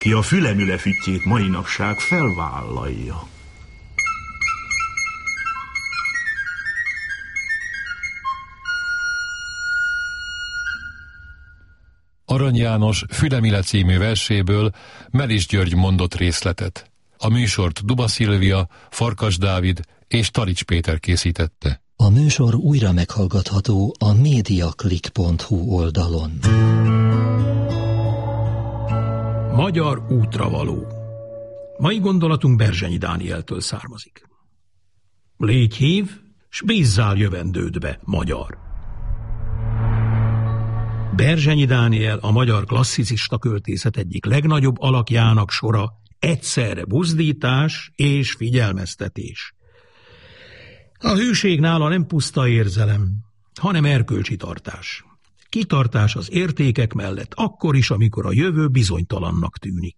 ki a fülemüle füttyét mai napság felvállalja. Arany János Fülemile című verséből Melis György mondott részletet. A műsort Duba Szilvia, Farkas Dávid és Talics Péter készítette. A műsor újra meghallgatható a mediaclick.hu oldalon. Magyar útravaló. Mai gondolatunk Berzsenyi Dánieltől származik. Légy hív, s bízzál jövendődbe, magyar. Berzsenyi Dániel a magyar klasszicista költészet egyik legnagyobb alakjának sora egyszerre buzdítás és figyelmeztetés. A hűség nála nem puszta érzelem, hanem erkölcsi tartás. Kitartás az értékek mellett akkor is, amikor a jövő bizonytalannak tűnik.